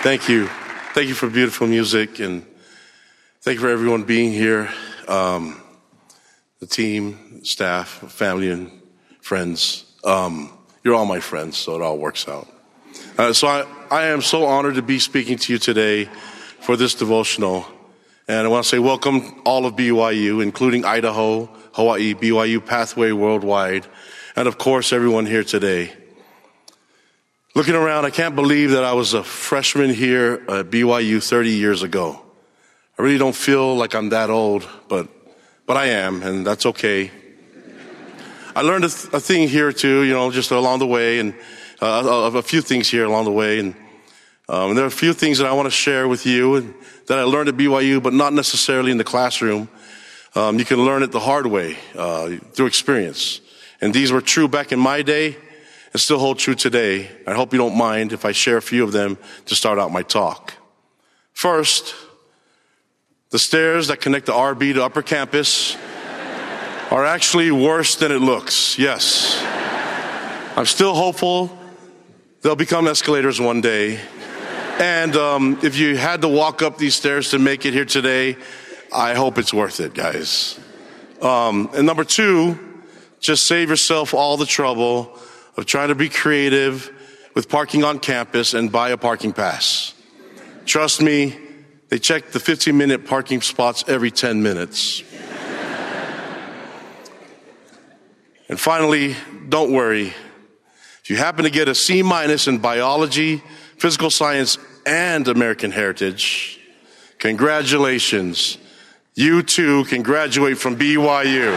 Thank you. Thank you for beautiful music, and thank you for everyone being here, the team, staff, family, and friends. You're all my friends, so it all works out. So I am so honored to be speaking to you today for this devotional. And I want to say welcome all of BYU, including Idaho, Hawaii, BYU Pathway Worldwide, and of course everyone here today. Looking around, I can't believe that I was a freshman here at BYU 30 years ago. I really don't feel like I'm that old, but I am, and that's okay. I learned a thing here too, just along the way, and a few things here along the way, and there are a few things that I want to share with you and that I learned at BYU, but not necessarily in the classroom. You can learn it the hard way, through experience. And these were true back in my day and still hold true today. I hope you don't mind if I share a few of them to start out my talk. First, the stairs that connect the RB to Upper Campus are actually worse than it looks. Yes. I'm still hopeful they'll become escalators one day. And if you had to walk up these stairs to make it here today, I hope it's worth it, guys. And number two, just save yourself all the trouble of trying to be creative with parking on campus and buy a parking pass. Trust me, they check the 15-minute parking spots every 10 minutes. And finally, don't worry. If you happen to get a C- in biology, physical science, and American heritage, congratulations. You too can graduate from BYU.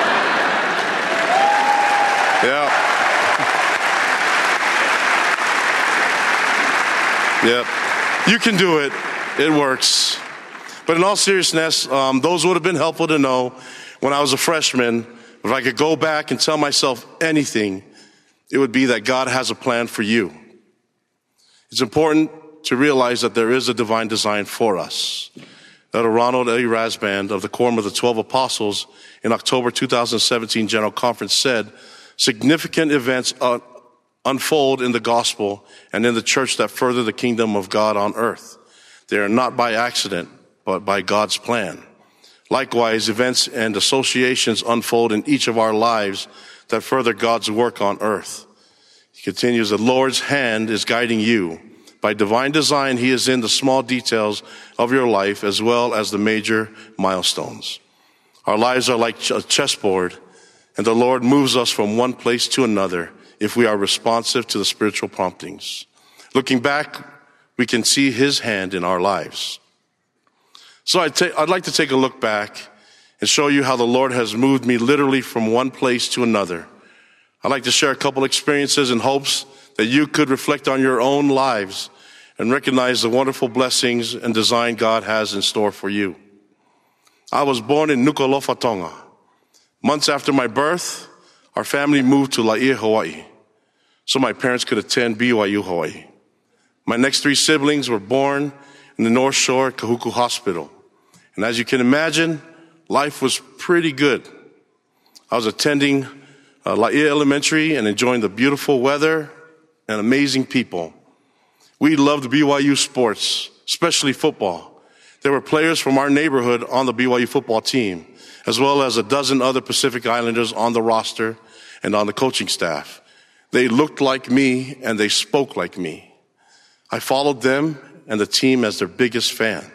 Yeah. Yep. You can do it. It works. But in all seriousness, those would have been helpful to know when I was a freshman. If I could go back and tell myself anything, it would be that God has a plan for you. It's important to realize that there is a divine design for us. Elder Ronald A. Rasband of the Quorum of the 12 Apostles in October 2017 General Conference said, significant events unfold in the gospel and in the church that further the kingdom of God on earth. They are not by accident, but by God's plan. Likewise, events and associations unfold in each of our lives that further God's work on earth. He continues, the Lord's hand is guiding you. By divine design, He is in the small details of your life as well as the major milestones. Our lives are like a chessboard, and the Lord moves us from one place to another if we are responsive to the spiritual promptings. Looking back, we can see His hand in our lives. So I'd like to take a look back and show you how the Lord has moved me literally from one place to another. I'd like to share a couple experiences in hopes that you could reflect on your own lives and recognize the wonderful blessings and design God has in store for you. I was born in Nuku'alofa, Tonga. Months after my birth, our family moved to Laie, Hawaii, so my parents could attend BYU, Hawaii. My next three siblings were born in the North Shore Kahuku Hospital. And as you can imagine, life was pretty good. I was attending Laie Elementary and enjoying the beautiful weather and amazing people. We loved BYU sports, especially football. There were players from our neighborhood on the BYU football team, as well as a dozen other Pacific Islanders on the roster and on the coaching staff. They looked like me and they spoke like me. I followed them and the team as their biggest fan.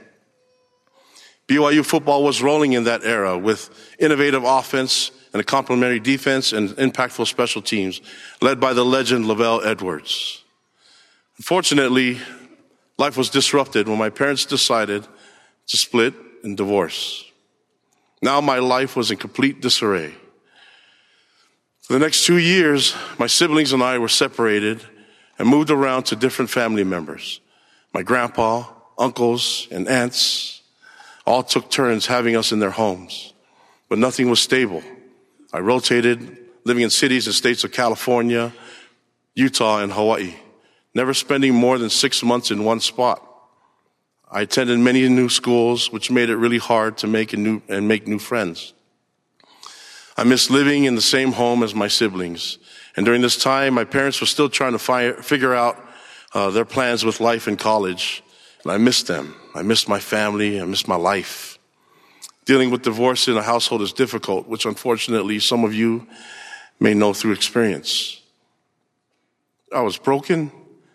BYU football was rolling in that era with innovative offense and a complementary defense and impactful special teams led by the legend Lavelle Edwards. Unfortunately, life was disrupted when my parents decided to split and divorce. Now my life was in complete disarray. For the next 2 years, my siblings and I were separated and moved around to different family members. My grandpa, uncles, and aunts all took turns having us in their homes, but nothing was stable. I rotated, living in cities and states of California, Utah, and Hawaii, never spending more than 6 months in one spot. I attended many new schools, which made it really hard to make new friends. I missed living in the same home as my siblings. And during this time, my parents were still trying to figure out their plans with life in college. And I missed them. I missed my family. I missed my life. Dealing with divorce in a household is difficult, which unfortunately some of you may know through experience. I was broken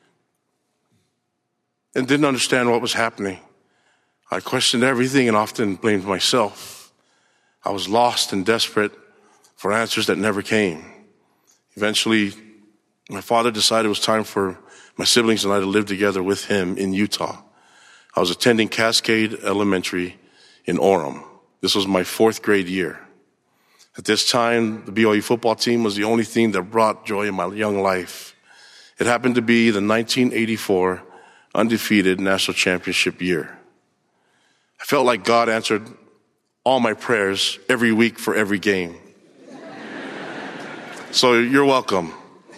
and didn't understand what was happening. I questioned everything and often blamed myself. I was lost and desperate for answers that never came. Eventually, my father decided it was time for my siblings and I to live together with him in Utah. I was attending Cascade Elementary in Orem. This was my 4th grade year. At this time, the BYU football team was the only thing that brought joy in my young life. It happened to be the 1984 undefeated national championship year. I felt like God answered all my prayers every week for every game. So you're welcome.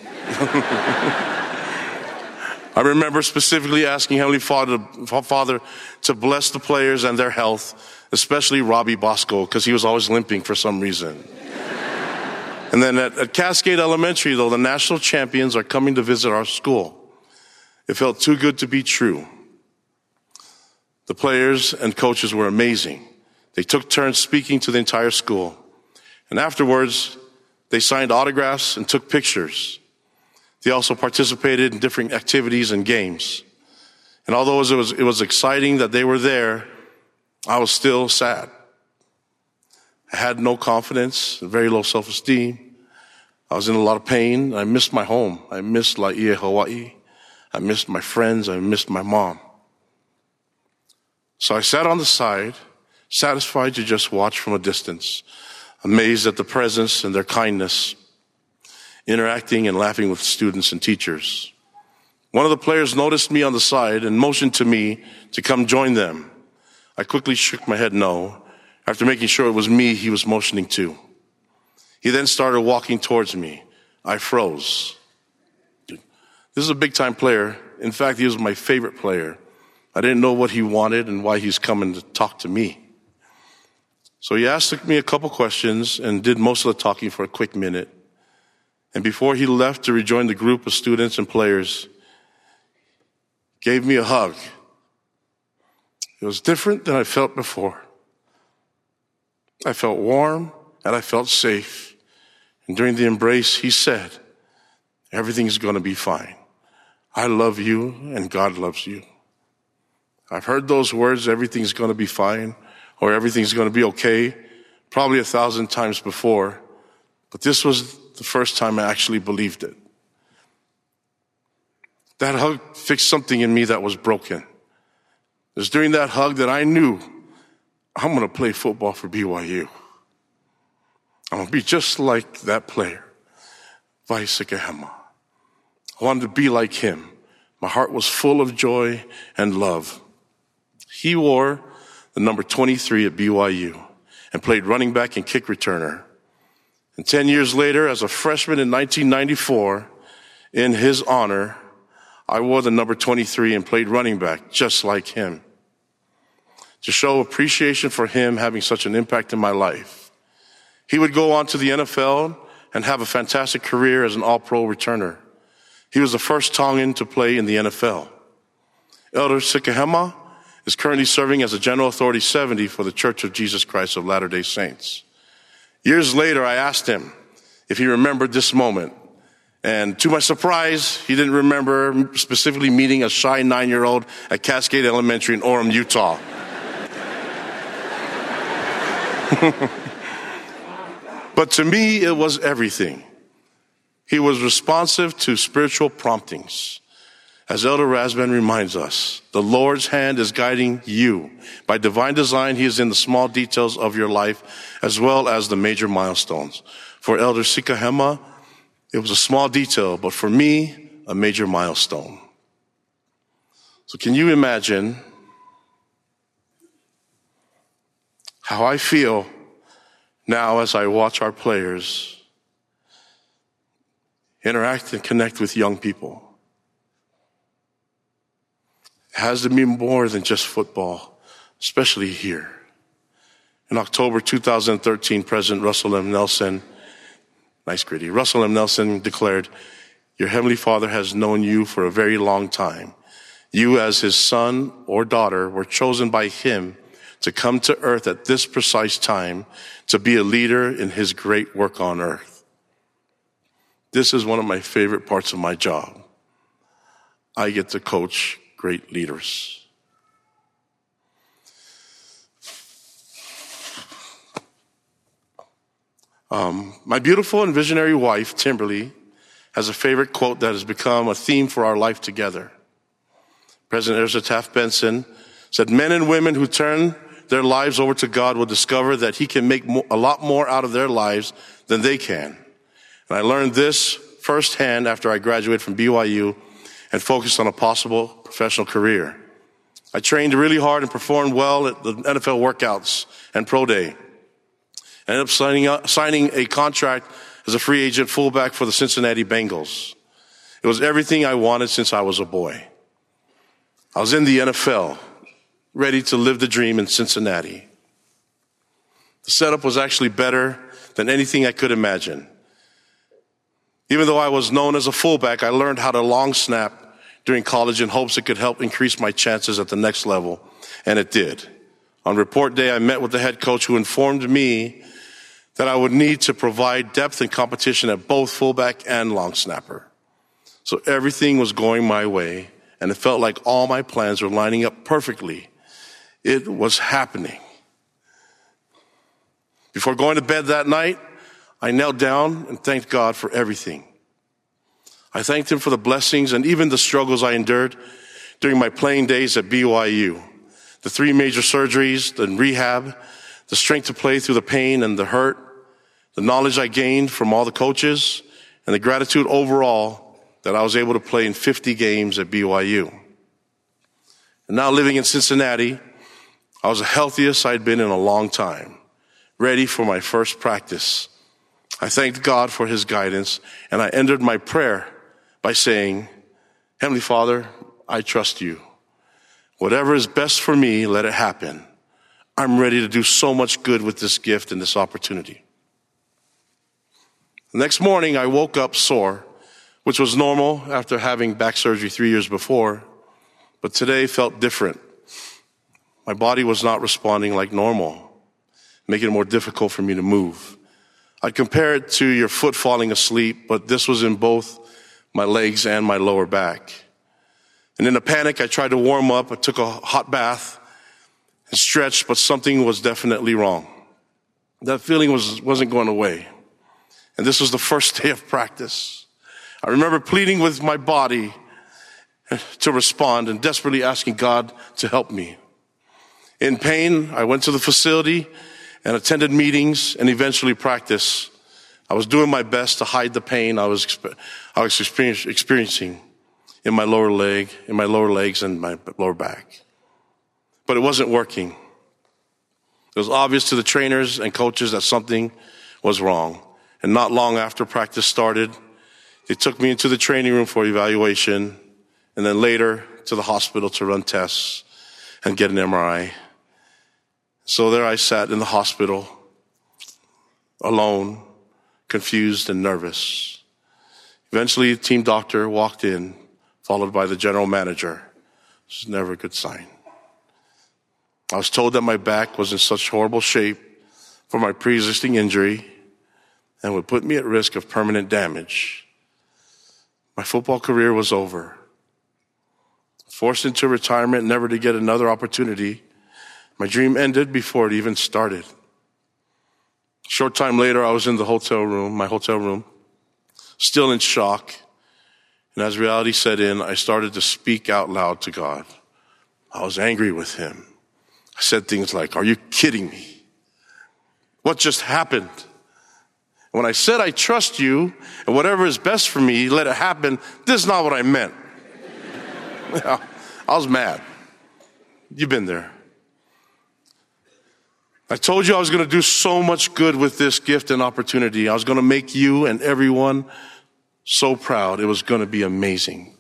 I remember specifically asking Heavenly Father to bless the players and their health, especially Robbie Bosco, because he was always limping for some reason. And then at Cascade Elementary, though, the national champions are coming to visit our school. It felt too good to be true. The players and coaches were amazing. They took turns speaking to the entire school. And afterwards, they signed autographs and took pictures. They also participated in different activities and games. And although it was exciting that they were there, I was still sad. I had no confidence, very low self-esteem. I was in a lot of pain. I missed my home. I missed Laie, Hawaii. I missed my friends. I missed my mom. So I sat on the side, satisfied to just watch from a distance, amazed at the presence and their kindness, interacting and laughing with students and teachers. One of the players noticed me on the side and motioned to me to come join them. I quickly shook my head no, after making sure it was me he was motioning to. He then started walking towards me. I froze. This is a big-time player. In fact, he was my favorite player. I didn't know what he wanted and why he's coming to talk to me. So he asked me a couple questions and did most of the talking for a quick minute. And before he left to rejoin the group of students and players, gave me a hug. It was different than I felt before. I felt warm and I felt safe. And during the embrace, he said, "Everything's going to be fine. I love you and God loves you." I've heard those words, "everything's going to be fine," or "everything's going to be okay," probably 1,000 times before. But this was the first time I actually believed it. That hug fixed something in me that was broken. It was during that hug that I knew I'm going to play football for BYU. I'm going to be just like that player, Vai Sikahema. I wanted to be like him. My heart was full of joy and love. He wore the number 23 at BYU and played running back and kick returner. And 10 years later, as a freshman in 1994, in his honor, I wore the number 23 and played running back just like him. To show appreciation for him having such an impact in my life. He would go on to the NFL and have a fantastic career as an all-pro returner. He was the first Tongan to play in the NFL. Elder Sikahema is currently serving as a General Authority 70 for the Church of Jesus Christ of Latter-day Saints. Years later, I asked him if he remembered this moment. And to my surprise, he didn't remember specifically meeting a shy 9-year-old at Cascade Elementary in Orem, Utah. But to me, it was everything. He was responsive to spiritual promptings. As Elder Rasband reminds us, the Lord's hand is guiding you. By divine design, He is in the small details of your life as well as the major milestones. For Elder Sikahema, it was a small detail, but for me, a major milestone. So can you imagine how I feel now as I watch our players interact and connect with young people? It has to be more than just football, especially here. In October 2013, President Russell M. Nelson, nice gritty, Russell M. Nelson declared, Your Heavenly Father has known you for a very long time. You, as his son or daughter, were chosen by him to come to earth at this precise time to be a leader in his great work on earth. This is one of my favorite parts of my job. I get to coach great leaders. My beautiful and visionary wife, Timberly, has a favorite quote that has become a theme for our life together. President Ezra Taft Benson said, "Men and women who turn their lives over to God will discover that he can make a lot more out of their lives than they can." And I learned this firsthand after I graduated from BYU and focused on a possible professional career. I trained really hard and performed well at the NFL workouts and pro day. I ended up signing a contract as a free agent fullback for the Cincinnati Bengals. It was everything I wanted since I was a boy. I was in the NFL, ready to live the dream in Cincinnati. The setup was actually better than anything I could imagine. Even though I was known as a fullback, I learned how to long snap during college in hopes it could help increase my chances at the next level, and it did. On report day, I met with the head coach who informed me that I would need to provide depth and competition at both fullback and long snapper. So everything was going my way, and it felt like all my plans were lining up perfectly. It was happening. Before going to bed that night, I knelt down and thanked God for everything. I thanked him for the blessings and even the struggles I endured during my playing days at BYU. The 3 major surgeries, the rehab, the strength to play through the pain and the hurt, the knowledge I gained from all the coaches, and the gratitude overall that I was able to play in 50 games at BYU. And now living in Cincinnati, I was the healthiest I'd been in a long time, ready for my first practice. I thanked God for his guidance, and I ended my prayer by saying, "Heavenly Father, I trust you. Whatever is best for me, let it happen. I'm ready to do so much good with this gift and this opportunity." The next morning, I woke up sore, which was normal after having back surgery 3 years before, but today felt different. My body was not responding like normal, making it more difficult for me to move. I'd compare it to your foot falling asleep, but this was in both my legs and my lower back. And in a panic, I tried to warm up. I took a hot bath and stretched, but something was definitely wrong. That feeling wasn't going away. And this was the first day of practice. I remember pleading with my body to respond and desperately asking God to help me. In pain, I went to the facility and attended meetings and eventually practice. I was doing my best to hide the pain I was experiencing in my lower legs and my lower back. But it wasn't working. It was obvious to the trainers and coaches that something was wrong. And not long after practice started, they took me into the training room for evaluation and then later to the hospital to run tests and get an MRI. So there I sat in the hospital, alone, confused and nervous. Eventually, the team doctor walked in, followed by the general manager. This is never a good sign. I was told that my back was in such horrible shape for my pre-existing injury and would put me at risk of permanent damage. My football career was over. Forced into retirement, never to get another opportunity, my dream ended before it even started. A short time later, I was in my hotel room, still in shock. And as reality set in, I started to speak out loud to God. I was angry with him. I said things like, "Are you kidding me? What just happened? When I said I trust you and whatever is best for me, let it happen, this is not what I meant." I was mad. You've been there. I told you I was going to do so much good with this gift and opportunity. I was going to make you and everyone so proud. It was going to be amazing.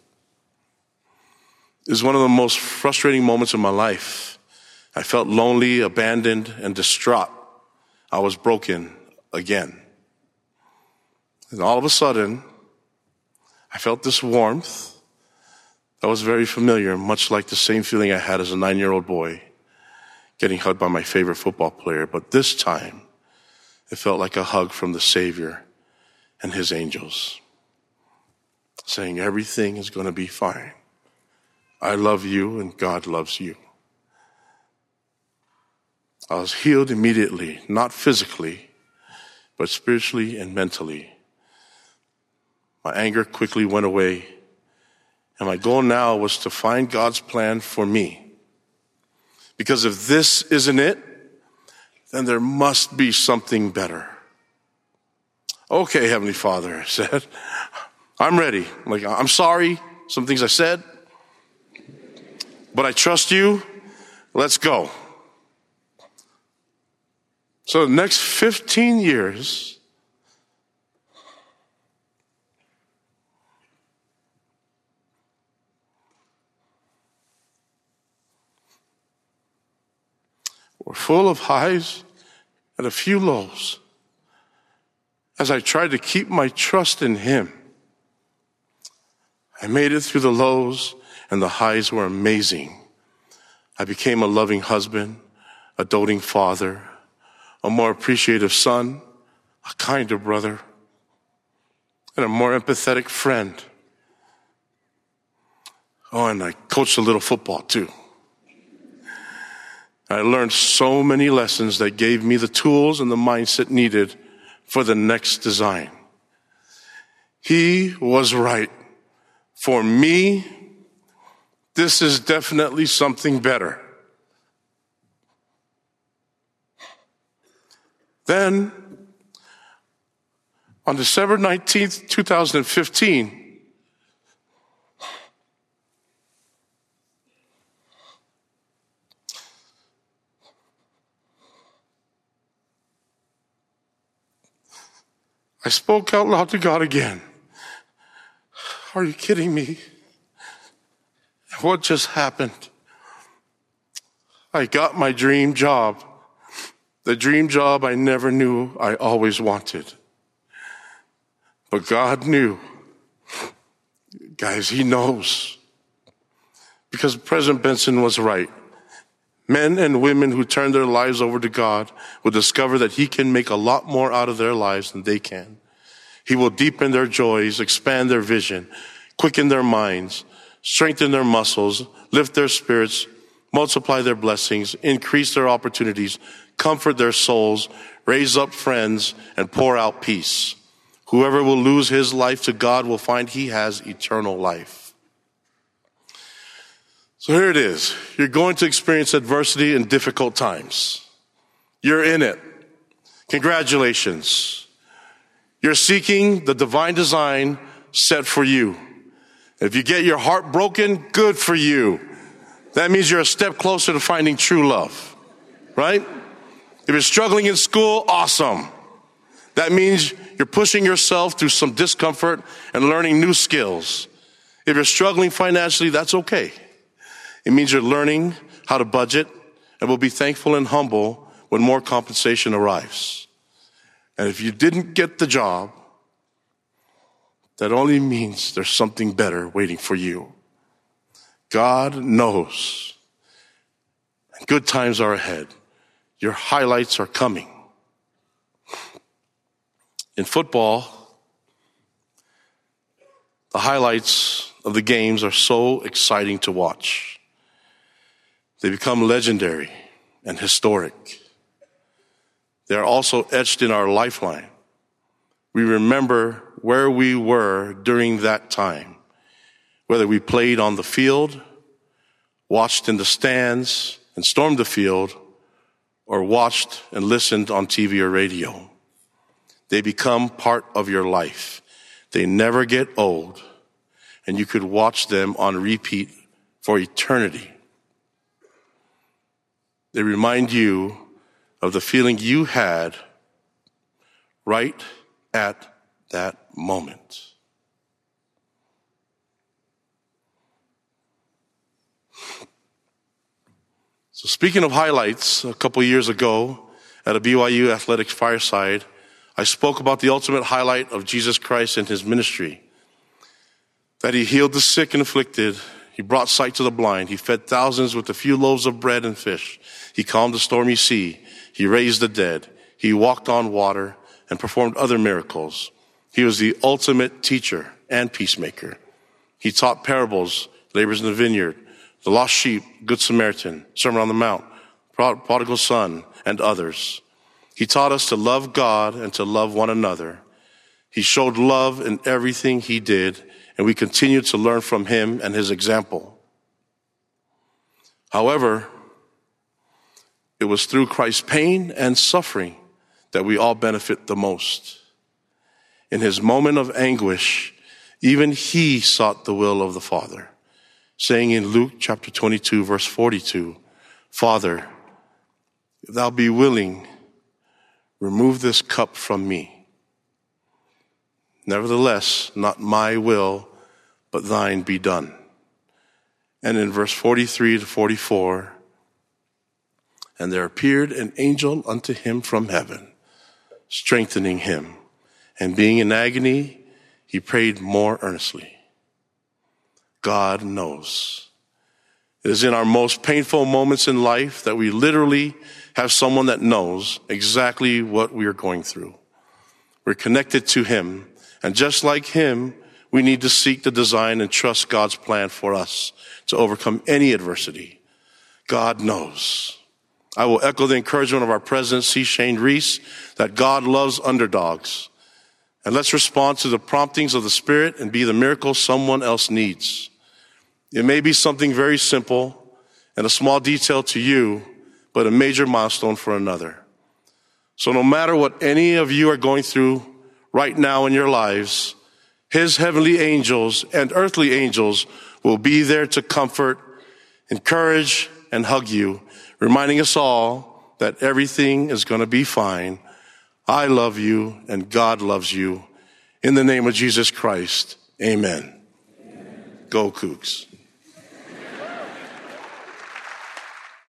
It was one of the most frustrating moments of my life. I felt lonely, abandoned, and distraught. I was broken again. And all of a sudden, I felt this warmth that was very familiar, much like the same feeling I had as a 9-year-old boy getting hugged by my favorite football player. But this time, it felt like a hug from the Savior and his angels, saying everything is going to be fine. I love you and God loves you. I was healed immediately, not physically, but spiritually and mentally. My anger quickly went away, and my goal now was to find God's plan for me. Because if this isn't it, then there must be something better. Okay, Heavenly Father, I said, I'm ready. I'm sorry, some things I said, but I trust you. Let's go. So the next 15 years, were full of highs and a few lows as I tried to keep my trust in Him. I made it through the lows, and the highs were amazing. I became a loving husband, a doting father, a more appreciative son, a kinder brother, and a more empathetic friend. Oh, and I coached a little football too. I learned so many lessons that gave me the tools and the mindset needed for the next design. He was right. For me, this is definitely something better. Then, on December 19th, 2015, I spoke out loud to God again. Are you kidding me? What just happened? I got my dream job. The dream job I never knew I always wanted. But God knew. Guys, He knows. Because President Benson was right. Men and women who turn their lives over to God will discover that He can make a lot more out of their lives than they can. He will deepen their joys, expand their vision, quicken their minds, strengthen their muscles, lift their spirits, multiply their blessings, increase their opportunities, comfort their souls, raise up friends, and pour out peace. Whoever will lose his life to God will find he has eternal life. So here it is. You're going to experience adversity in difficult times. You're in it. Congratulations. You're seeking the divine design set for you. If you get your heart broken, good for you. That means you're a step closer to finding true love, right? If you're struggling in school, awesome. That means you're pushing yourself through some discomfort and learning new skills. If you're struggling financially, that's okay. It means you're learning how to budget and will be thankful and humble when more compensation arrives. And if you didn't get the job, that only means there's something better waiting for you. God knows. And good times are ahead. Your highlights are coming. In football, the highlights of the games are so exciting to watch. They become legendary and historic. They are also etched in our lifeline. We remember where we were during that time, whether we played on the field, watched in the stands and stormed the field, or watched and listened on TV or radio. They become part of your life. They never get old, and you could watch them on repeat for eternity. They remind you of the feeling you had right at that moment. So speaking of highlights, a couple years ago at a BYU athletics fireside, I spoke about the ultimate highlight of Jesus Christ and his ministry. that he healed the sick and afflicted. He brought sight to the blind. He fed thousands with a few loaves of bread and fish. He calmed the stormy sea. He raised the dead. He walked on water and performed other miracles. He was the ultimate teacher and peacemaker. He taught parables, labors in the vineyard, the lost sheep, Good Samaritan, Sermon on the Mount, prodigal son, and others. He taught us to love God and to love one another. He showed love in everything he did, and we continue to learn from him and his example. However, it was through Christ's pain and suffering that we all benefit the most. In his moment of anguish, even he sought the will of the Father, saying in Luke chapter 22, verse 42, "Father, if thou be willing, remove this cup from me. Nevertheless, not my will, but thine be done." And in verse 43 to 44, "And there appeared an angel unto him from heaven, strengthening him. And being in agony, he prayed more earnestly." God knows. It is in our most painful moments in life that we literally have someone that knows exactly what we are going through. We're connected to him, and just like him, we need to seek the design and trust God's plan for us to overcome any adversity. God knows. I will echo the encouragement of our president, C. Shane Reese, that God loves underdogs. And let's respond to the promptings of the Spirit and be the miracle someone else needs. It may be something very simple and a small detail to you, but a major milestone for another. So no matter what any of you are going through right now in your lives, his heavenly angels and earthly angels will be there to comfort, encourage, and hug you, reminding us all that everything is going to be fine. I love you and God loves you. In the name of Jesus Christ, amen. Go Cougs.